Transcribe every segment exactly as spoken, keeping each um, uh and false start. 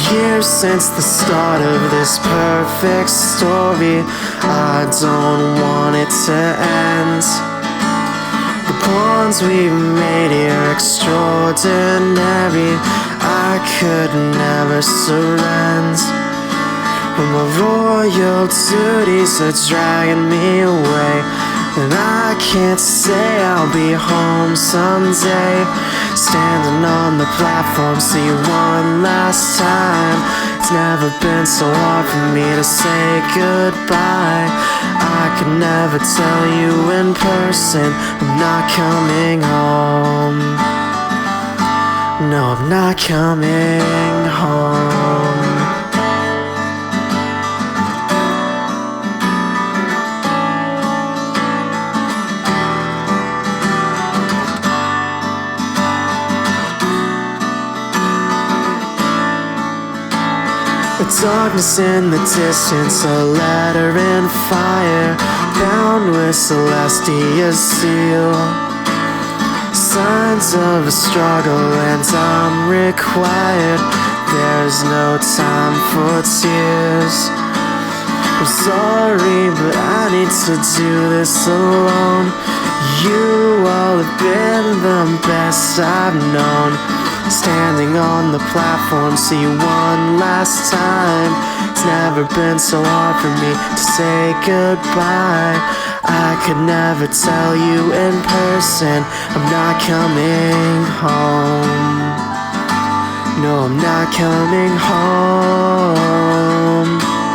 Years since the start of this perfect story, I don't want it to end. The bonds we've made here extraordinary, I could never surrender. But my royal duties are dragging me away, and I can't say I'll be home someday. Standing on the platform, see you one last time. It's never been so hard for me to say goodbye. I could never tell you in person I'm not coming home. No, I'm not coming home. The darkness in the distance, a letter in fire, bound with celestial seal. Signs of a struggle and I'm required. There's no time for tears. I'm sorry, but I need to do this alone. You all have been the best I've known. Standing on the platform, see you one last time. It's never been so hard for me to say goodbye. I could never tell you in person I'm not coming home. No, I'm not coming home.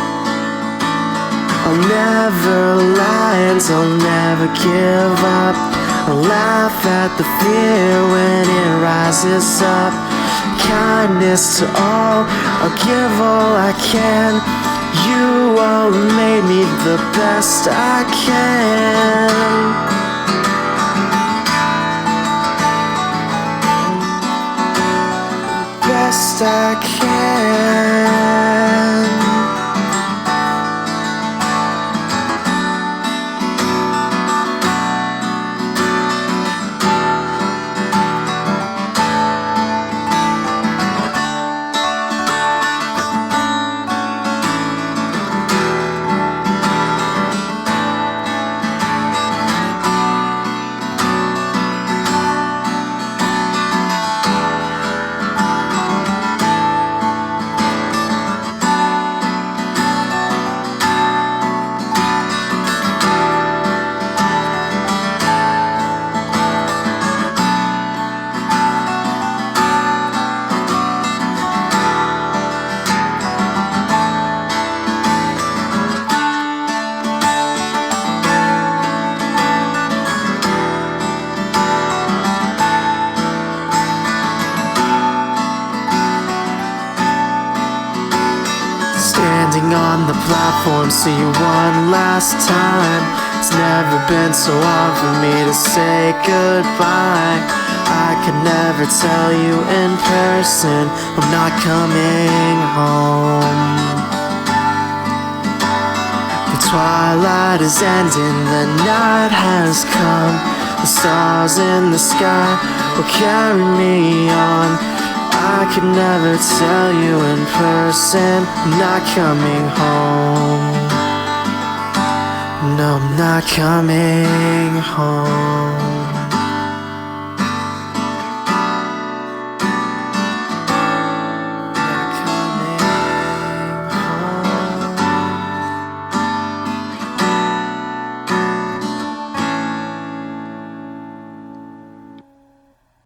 I'll never lie and I'll never give up. I'll laugh at the fear when it rises up. Kindness to all, I'll give all I can. You all made me the best I can. Best I can. Standing on the platform, see you one last time. It's never been so hard for me to say goodbye. I could never tell you in person I'm not coming home. The twilight is ending, the night has come. The stars in the sky will carry me on. I could never tell you in person I'm not coming home. No, I'm not coming home.